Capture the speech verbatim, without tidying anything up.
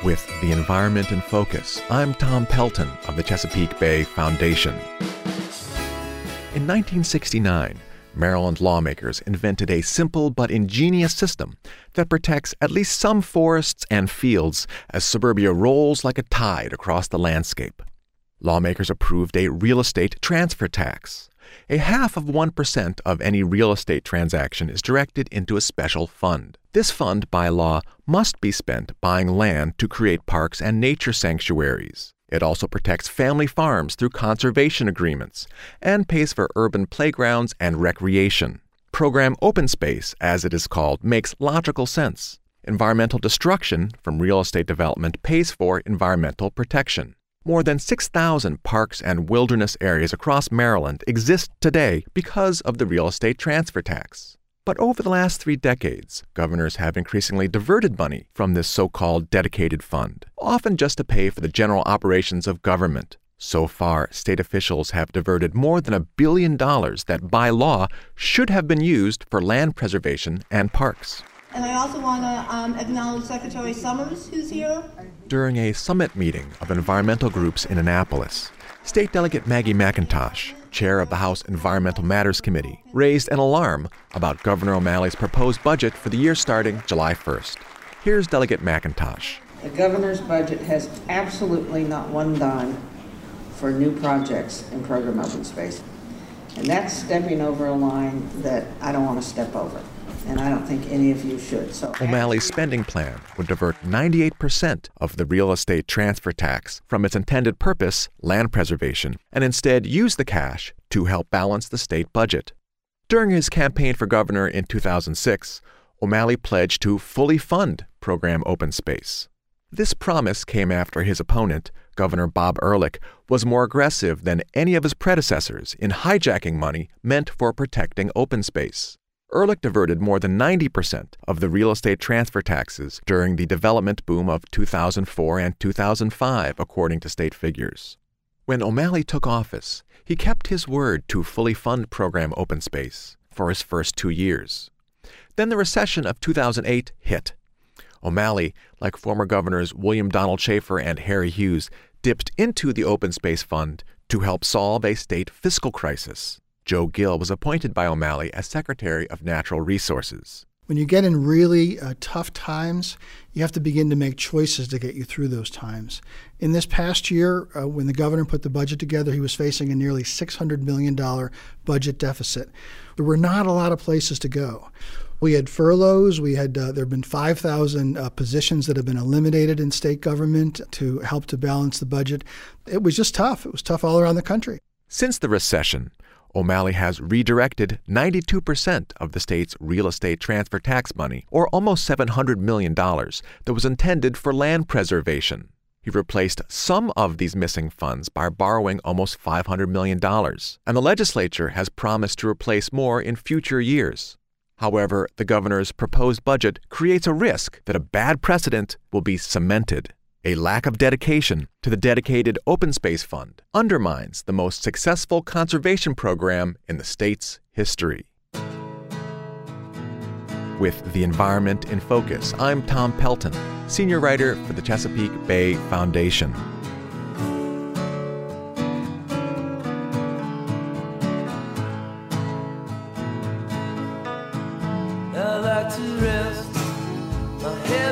With The Environment in Focus, I'm Tom Pelton of the Chesapeake Bay Foundation. In nineteen sixty-nine, Maryland lawmakers invented a simple but ingenious system that protects at least some forests and fields as suburbia rolls like a tide across the landscape. Lawmakers approved a real estate transfer tax. A half of one percent of any real estate transaction is directed into a special fund. This fund, by law, must be spent buying land to create parks and nature sanctuaries. It also protects family farms through conservation agreements and pays for urban playgrounds and recreation. Program Open Space, as it is called, makes logical sense. Environmental destruction from real estate development pays for environmental protection. More than six thousand parks and wilderness areas across Maryland exist today because of the real estate transfer tax. But over the last three decades, governors have increasingly diverted money from this so-called dedicated fund, often just to pay for the general operations of government. So far, state officials have diverted more than a billion dollars that, by law, should have been used for land preservation and parks. And I also want to um, acknowledge Secretary Summers, who's here. During a summit meeting of environmental groups in Annapolis, State Delegate Maggie McIntosh, chair of the House Environmental Matters Committee, raised an alarm about Governor O'Malley's proposed budget for the year starting July first. Here's Delegate McIntosh. The governor's budget has absolutely not one dime for new projects in Program Open Space. And that's stepping over a line that I don't want to step over. And I don't think any of you should. So O'Malley's spending plan would divert ninety-eight percent of the real estate transfer tax from its intended purpose, land preservation, and instead use the cash to help balance the state budget. During his campaign for governor in two thousand six, O'Malley pledged to fully fund Program Open Space. This promise came after his opponent, Governor Bob Ehrlich, was more aggressive than any of his predecessors in hijacking money meant for protecting open space. Ehrlich diverted more than ninety percent of the real estate transfer taxes during the development boom of two thousand four and two thousand five, according to state figures. When O'Malley took office, he kept his word to fully fund Program Open Space for his first two years. Then the recession of two thousand eight hit. O'Malley, like former governors William Donald Schaefer and Harry Hughes, dipped into the Open Space Fund to help solve a state fiscal crisis. Joe Gill was appointed by O'Malley as Secretary of Natural Resources. When you get in really uh, tough times, you have to begin to make choices to get you through those times. In this past year, uh, when the governor put the budget together, he was facing a nearly six hundred million dollars budget deficit. There were not a lot of places to go. We had furloughs. We had uh, there have been five thousand uh, positions that have been eliminated in state government to help to balance the budget. It was just tough. It was tough all around the country. Since the recession, O'Malley has redirected ninety-two percent of the state's real estate transfer tax money, or almost seven hundred million dollars, that was intended for land preservation. He replaced some of these missing funds by borrowing almost five hundred million dollars, and the legislature has promised to replace more in future years. However, the governor's proposed budget creates a risk that a bad precedent will be cemented. A lack of dedication to the dedicated Open Space Fund undermines the most successful conservation program in the state's history. With The Environment in Focus, I'm Tom Pelton, senior writer for the Chesapeake Bay Foundation. I like to rest my head